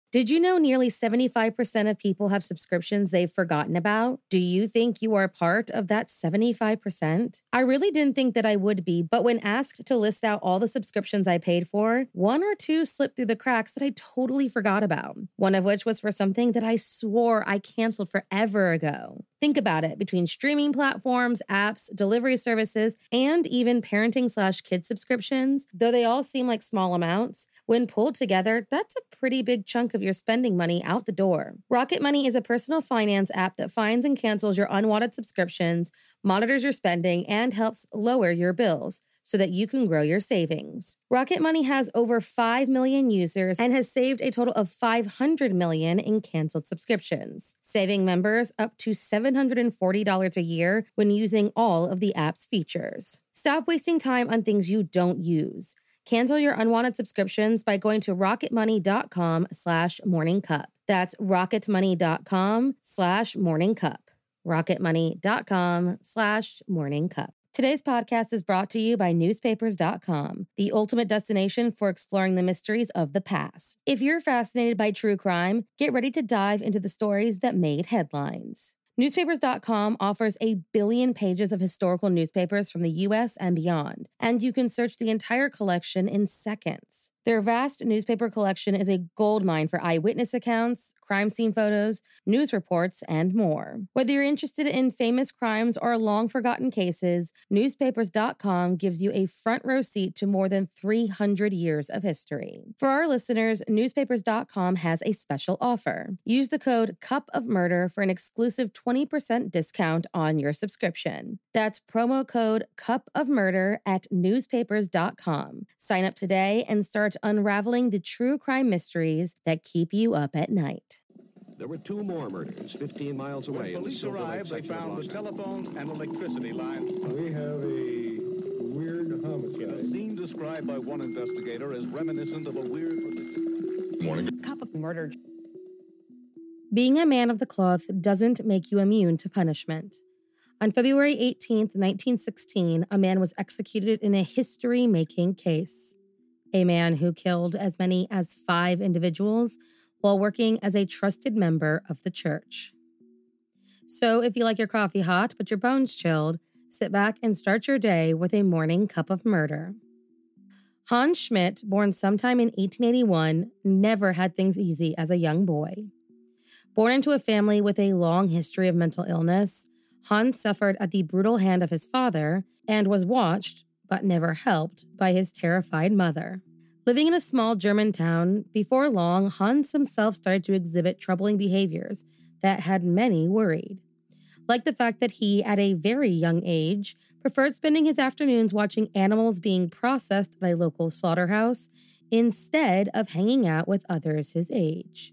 Did you know nearly 75% of people have subscriptions they've forgotten about? Do you think you are part of that 75%? I really didn't think that I would be, but when asked to list out all the subscriptions I paid for, one or two slipped through the cracks that I totally forgot about. One of which was for something that I swore I canceled forever ago. Think about it. Between streaming platforms, apps, delivery services, and even parenting/kid subscriptions, though they all seem like small amounts, when pulled together, that's a pretty big chunk of your spending money out the door. Rocket Money is a personal finance app that finds and cancels your unwanted subscriptions, monitors your spending, and helps lower your bills so that you can grow your savings. Rocket Money has over 5 million users and has saved a total of $500 million in canceled subscriptions, saving members up to $740 a year when using all of the app's features. Stop wasting time on things you don't use. Cancel your unwanted subscriptions by going to rocketmoney.com/morningcup. That's rocketmoney.com/morningcup. rocketmoney.com/morningcup. Today's podcast is brought to you by newspapers.com, the ultimate destination for exploring the mysteries of the past. If you're fascinated by true crime, get ready to dive into the stories that made headlines. Newspapers.com offers 1 billion pages of historical newspapers from the U.S. and beyond, and you can search the entire collection in seconds. Their vast newspaper collection is a goldmine for eyewitness accounts, crime scene photos, news reports, and more. Whether you're interested in famous crimes or long-forgotten cases, Newspapers.com gives you a front row seat to more than 300 years of history. For our listeners, Newspapers.com has a special offer. Use the code CUPOFMURDER for an exclusive 20% discount on your subscription. That's promo code CUPOFMURDER at Newspapers.com. Sign up today and start unraveling the true crime mysteries that keep you up at night. There were 2 more murders 15 miles away. When police arrived, they found the telephones and electricity lines. We have a weird homicide. In a scene described by one investigator as reminiscent of a weird... Cup of murder. Being a man of the cloth doesn't make you immune to punishment. On February 18th, 1916, a man was executed in a history-making case. A man who killed as many as 5 individuals while working as a trusted member of the church. So if you like your coffee hot but your bones chilled, sit back and start your day with a morning cup of murder. Hans Schmidt, born sometime in 1881, never had things easy as a young boy. Born into a family with a long history of mental illness, Hans suffered at the brutal hand of his father and was watched, but never helped, by his terrified mother. Living in a small German town, before long, Hans himself started to exhibit troubling behaviors that had many worried. Like the fact that he, at a very young age, preferred spending his afternoons watching animals being processed at a local slaughterhouse instead of hanging out with others his age.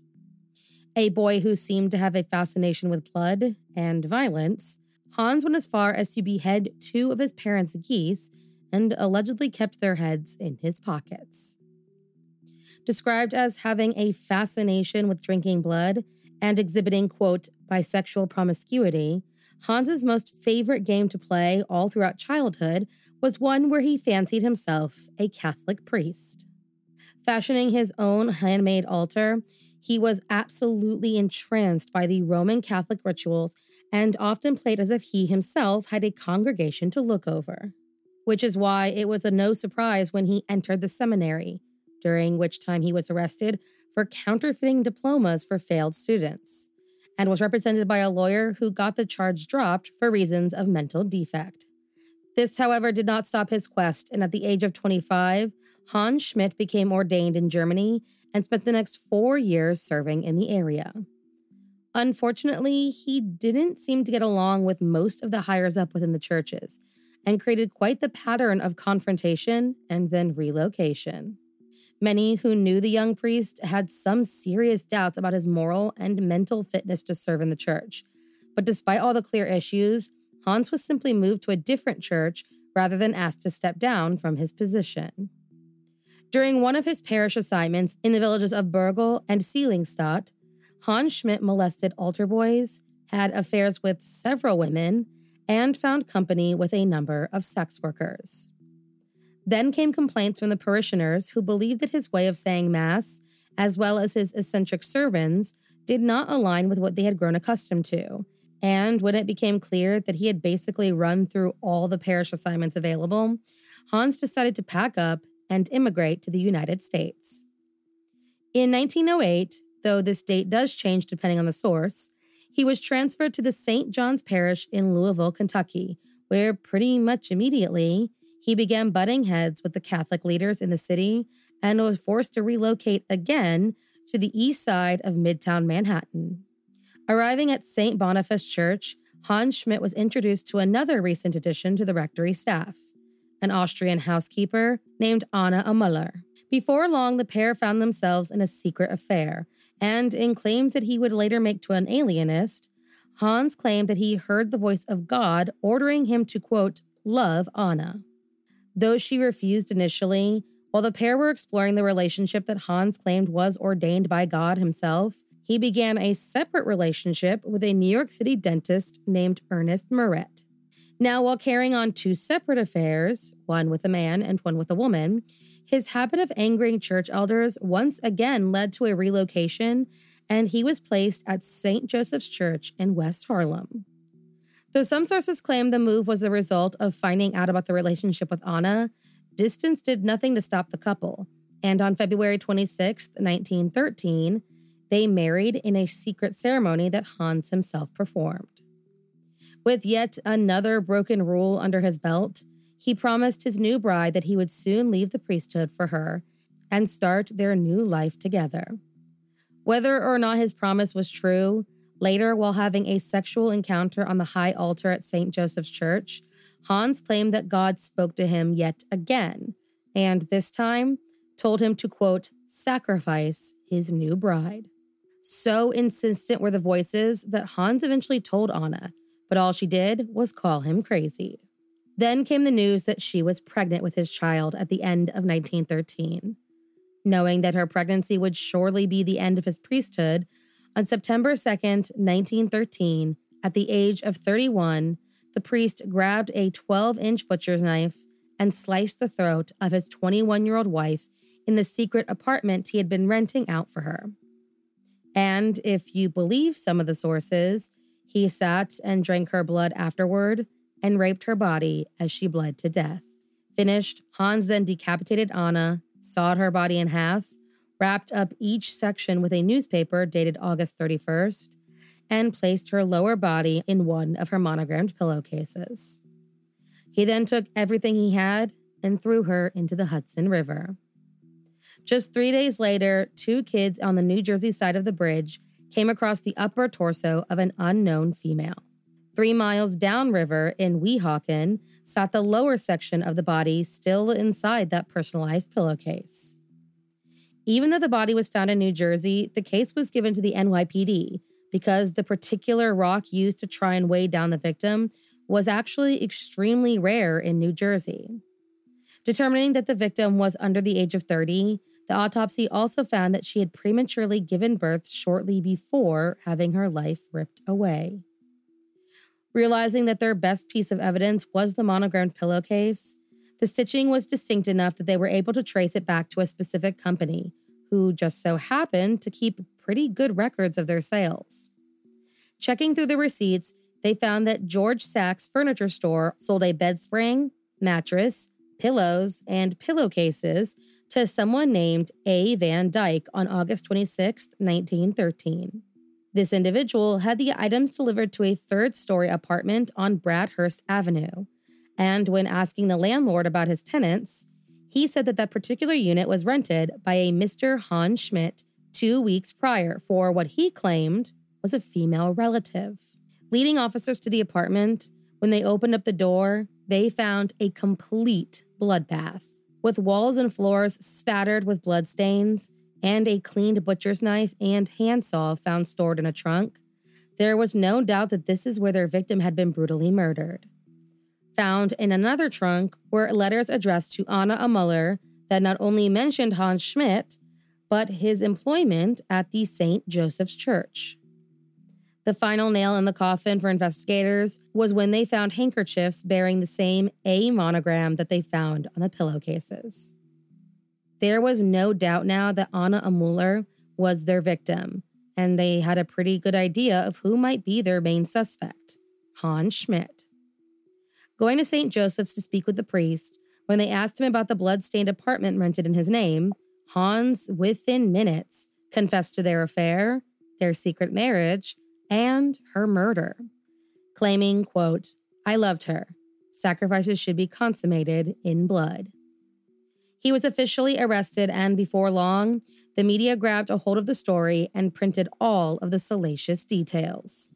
A boy who seemed to have a fascination with blood and violence, Hans went as far as to behead 2 of his parents' geese and allegedly kept their heads in his pockets. Described as having a fascination with drinking blood and exhibiting, quote, bisexual promiscuity, Hans's most favorite game to play all throughout childhood was one where he fancied himself a Catholic priest. Fashioning his own handmade altar, he was absolutely entranced by the Roman Catholic rituals and often played as if he himself had a congregation to look over. Which is why it was a no surprise when he entered the seminary, during which time he was arrested for counterfeiting diplomas for failed students, and was represented by a lawyer who got the charge dropped for reasons of mental defect. This, however, did not stop his quest, and at the age of 25, Hans Schmidt became ordained in Germany and spent the next 4 years serving in the area. Unfortunately, he didn't seem to get along with most of the higher-ups within the churches, and created quite the pattern of confrontation and then relocation. Many who knew the young priest had some serious doubts about his moral and mental fitness to serve in the church. But despite all the clear issues, Hans was simply moved to a different church rather than asked to step down from his position. During one of his parish assignments in the villages of Bergel and Seligenstadt, Hans Schmidt molested altar boys, had affairs with several women, and found company with a number of sex workers. Then came complaints from the parishioners who believed that his way of saying Mass as well as his eccentric servants, did not align with what they had grown accustomed to. And when it became clear that he had basically run through all the parish assignments available, Hans decided to pack up and immigrate to the United States. In 1908, though this date does change depending on the source, he was transferred to the St. John's Parish in Louisville, Kentucky, where pretty much immediately he began butting heads with the Catholic leaders in the city and was forced to relocate again to the east side of Midtown Manhattan. Arriving at St. Boniface Church, Hans Schmidt was introduced to another recent addition to the rectory staff, an Austrian housekeeper named Anna Müller. Before long, the pair found themselves in a secret affair, and in claims that he would later make to an alienist, Hans claimed that he heard the voice of God ordering him to, quote, love Anna. Though she refused initially, while the pair were exploring the relationship that Hans claimed was ordained by God himself, he began a separate relationship with a New York City dentist named Ernest Moret. Now, while carrying on two separate affairs, one with a man and one with a woman, his habit of angering church elders once again led to a relocation, and he was placed at St. Joseph's Church in West Harlem. Though some sources claim the move was the result of finding out about the relationship with Anna, distance did nothing to stop the couple, and on February 26, 1913, they married in a secret ceremony that Hans himself performed. With yet another broken rule under his belt, he promised his new bride that he would soon leave the priesthood for her and start their new life together. Whether or not his promise was true, later, while having a sexual encounter on the high altar at St. Joseph's Church, Hans claimed that God spoke to him yet again, and this time told him to, quote, sacrifice his new bride. So insistent were the voices that Hans eventually told Anna, but all she did was call him crazy. Then came the news that she was pregnant with his child at the end of 1913. Knowing that her pregnancy would surely be the end of his priesthood, on September 2nd, 1913, at the age of 31, the priest grabbed a 12-inch butcher's knife and sliced the throat of his 21-year-old wife in the secret apartment he had been renting out for her. And if you believe some of the sources, he sat and drank her blood afterward and raped her body as she bled to death. Finished, Hans then decapitated Anna, sawed her body in half, wrapped up each section with a newspaper dated August 31st, and placed her lower body in one of her monogrammed pillowcases. He then took everything he had and threw her into the Hudson River. Just 3 days later, two kids on the New Jersey side of the bridge came across the upper torso of an unknown female. 3 miles downriver in Weehawken sat the lower section of the body still inside that personalized pillowcase. Even though the body was found in New Jersey, the case was given to the NYPD because the particular rock used to try and weigh down the victim was actually extremely rare in New Jersey. Determining that the victim was under the age of 30, the autopsy also found that she had prematurely given birth shortly before having her life ripped away. Realizing that their best piece of evidence was the monogrammed pillowcase, the stitching was distinct enough that they were able to trace it back to a specific company, who just so happened to keep pretty good records of their sales. Checking through the receipts, they found that George Sachs Furniture Store sold a bed spring, mattress, pillows, and pillowcases to someone named A. Van Dyke on August 26, 1913. This individual had the items delivered to a third-story apartment on Bradhurst Avenue, and when asking the landlord about his tenants, he said that particular unit was rented by a Mr. Hans Schmidt 2 weeks prior for what he claimed was a female relative. Leading officers to the apartment, when they opened up the door, they found a complete bloodbath, with walls and floors spattered with bloodstains and a cleaned butcher's knife and handsaw found stored in a trunk. There was no doubt that this is where their victim had been brutally murdered. Found in another trunk were letters addressed to Anna Müller that not only mentioned Hans Schmidt, but his employment at the St. Joseph's Church. The final nail in the coffin for investigators was when they found handkerchiefs bearing the same A monogram that they found on the pillowcases. There was no doubt now that Anna Amuller was their victim, and they had a pretty good idea of who might be their main suspect, Hans Schmidt. Going to St. Joseph's to speak with the priest, when they asked him about the blood-stained apartment rented in his name, Hans, within minutes, confessed to their affair, their secret marriage, and her murder, claiming, quote, "I loved her. Sacrifices should be consummated in blood." He was officially arrested, and before long, the media grabbed a hold of the story and printed all of the salacious details.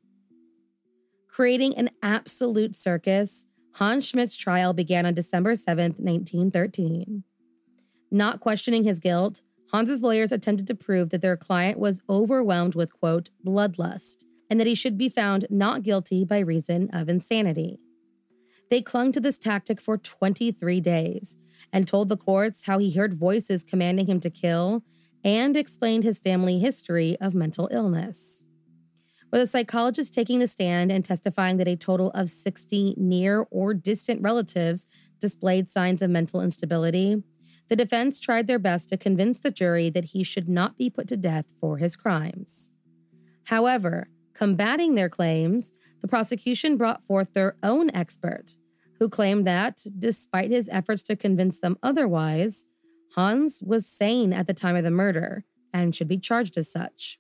Creating an absolute circus, Hans Schmidt's trial began on December 7th, 1913. Not questioning his guilt, Hans's lawyers attempted to prove that their client was overwhelmed with, quote, bloodlust, and that he should be found not guilty by reason of insanity. They clung to this tactic for 23 days and told the courts how he heard voices commanding him to kill and explained his family history of mental illness. With a psychologist taking the stand and testifying that a total of 60 near or distant relatives displayed signs of mental instability, the defense tried their best to convince the jury that he should not be put to death for his crimes. However, combating their claims, the prosecution brought forth their own expert, who claimed that, despite his efforts to convince them otherwise, Hans was sane at the time of the murder and should be charged as such.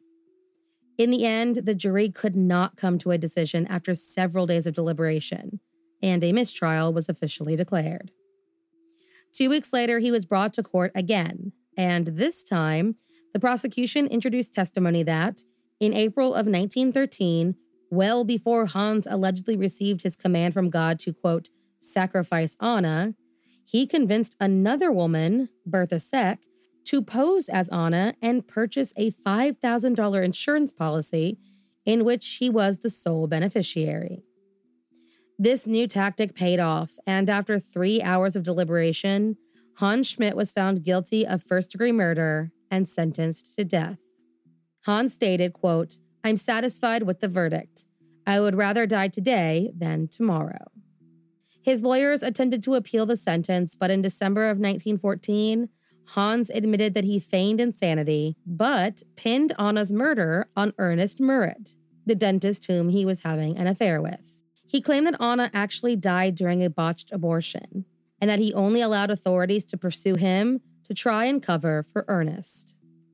In the end, the jury could not come to a decision after several days of deliberation, and a mistrial was officially declared. 2 weeks later, he was brought to court again, and this time, the prosecution introduced testimony that, in April of 1913, well before Hans allegedly received his command from God to, quote, sacrifice Anna, he convinced another woman, Bertha Seck, to pose as Anna and purchase a $5,000 insurance policy in which he was the sole beneficiary. This new tactic paid off, and after 3 hours of deliberation, Hans Schmidt was found guilty of first-degree murder and sentenced to death. Hans stated, quote, "I'm satisfied with the verdict. I would rather die today than tomorrow." His lawyers attempted to appeal the sentence, but in December of 1914, Hans admitted that he feigned insanity, but pinned Anna's murder on Ernest Murret, the dentist whom he was having an affair with. He claimed that Anna actually died during a botched abortion, and that he only allowed authorities to pursue him to try and cover for Ernest.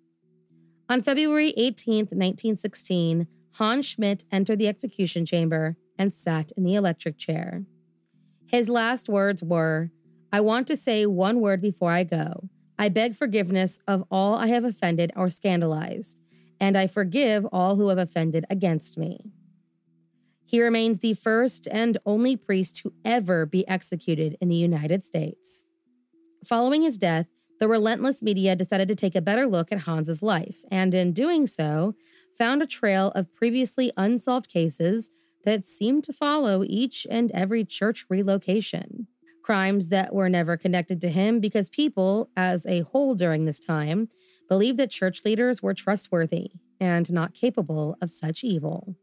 On February 18, 1916, Hans Schmidt entered the execution chamber and sat in the electric chair. His last words were, "I want to say one word before I go. I beg forgiveness of all I have offended or scandalized, and I forgive all who have offended against me." He remains the first and only priest to ever be executed in the United States. Following his death, the relentless media decided to take a better look at Hans's life, and in doing so, found a trail of previously unsolved cases that seemed to follow each and every church relocation. Crimes that were never connected to him because people, as a whole during this time, believed that church leaders were trustworthy and not capable of such evil.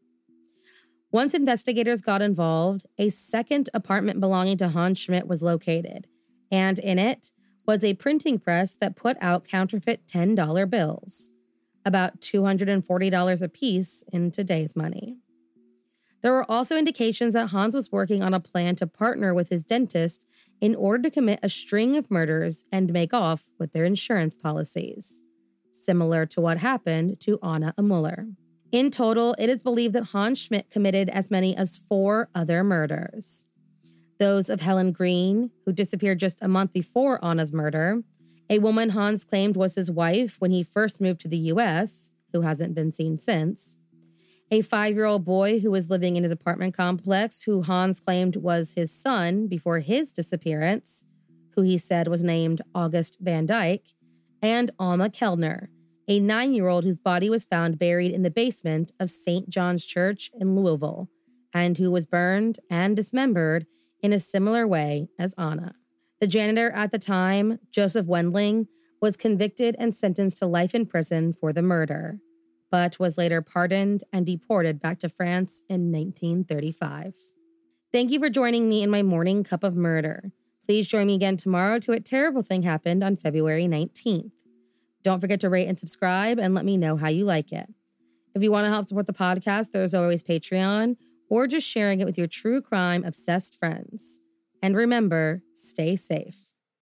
Once investigators got involved, a second apartment belonging to Hans Schmidt was located, and in it was a printing press that put out counterfeit $10 bills, about $240 apiece in today's money. There were also indications that Hans was working on a plan to partner with his dentist in order to commit a string of murders and make off with their insurance policies, similar to what happened to Anna Amuller. In total, it is believed that Hans Schmidt committed as many as 4 other murders. Those of Helen Green, who disappeared just a month before Anna's murder, a woman Hans claimed was his wife when he first moved to the U.S., who hasn't been seen since, a 5-year-old boy who was living in his apartment complex who Hans claimed was his son before his disappearance, who he said was named August Van Dyke, and Alma Kellner, a 9-year-old whose body was found buried in the basement of St. John's Church in Louisville, and who was burned and dismembered in a similar way as Anna. The janitor at the time, Joseph Wendling, was convicted and sentenced to life in prison for the murder, but was later pardoned and deported back to France in 1935. Thank you for joining me in my morning cup of murder. Please join me again tomorrow to What Terrible Thing Happened on February 19th. Don't forget to rate and subscribe and let me know how you like it. If you want to help support the podcast, there's always Patreon or just sharing it with your true crime obsessed friends. And remember, stay safe.